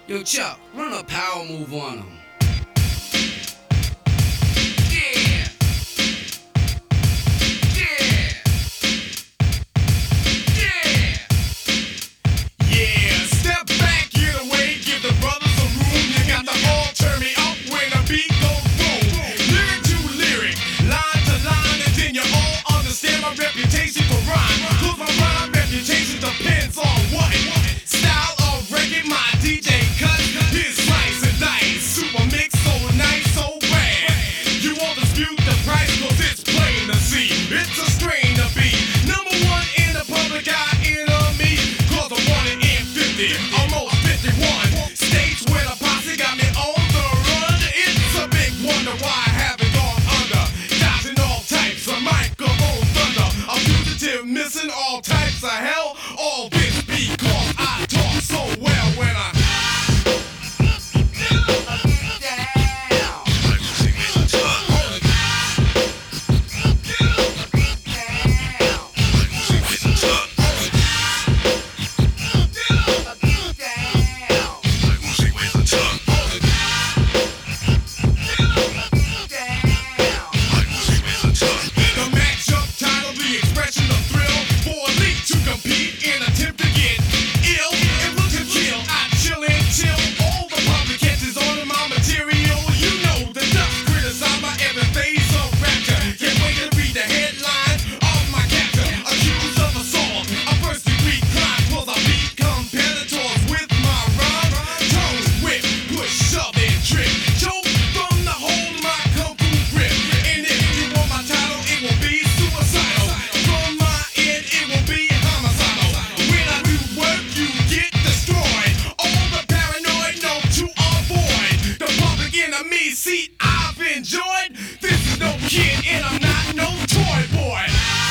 Yo, Chuck, run a power move on him. Yeah. Yeah. Yeah. Yeah, step back, get away, give the brothers a room. You got to all turn me up when the beat goes boom. Lyric to lyric, line to line, and then you all understand my reputation for rhyme. Cause my rhyme reputation depends on what style of reggae my DJ cut. His slice and dice, super mix, so nice, so bad. You won't dispute the price, cause it's plain to see. It's a strain to be number one in the public eye enemy. Cause I'm 1 in 50, almost 51 states where the posse got me on the run. It's a big wonder why I haven't gone under. Dodging all types of microphone thunder. A fugitive missing all types of hell. All this because I talk so well when I seat I've enjoyed. This is no kid and I'm not no toy boy.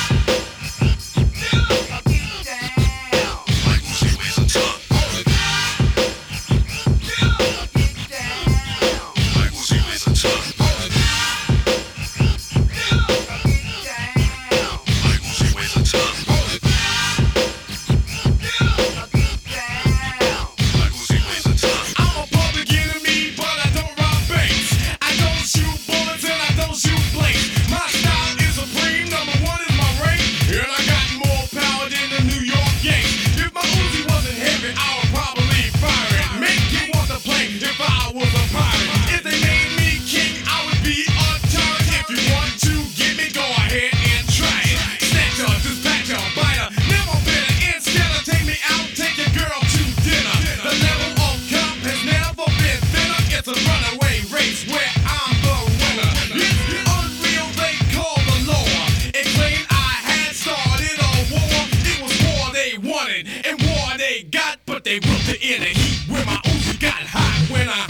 And war they got, but they whipped it in the heat where my Uzi got hot when I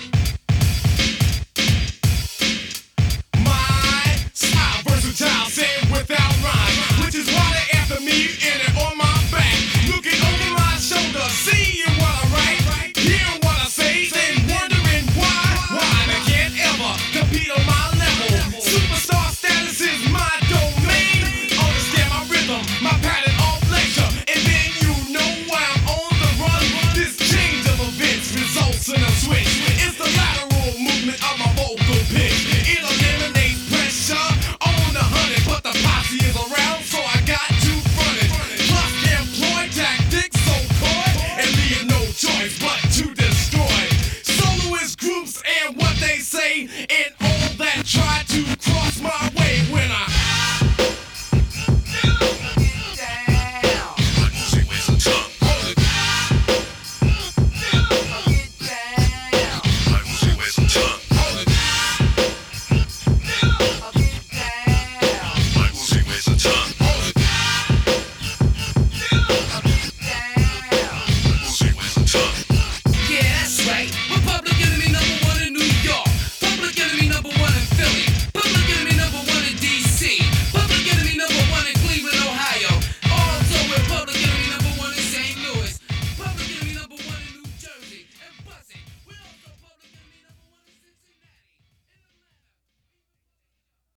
child say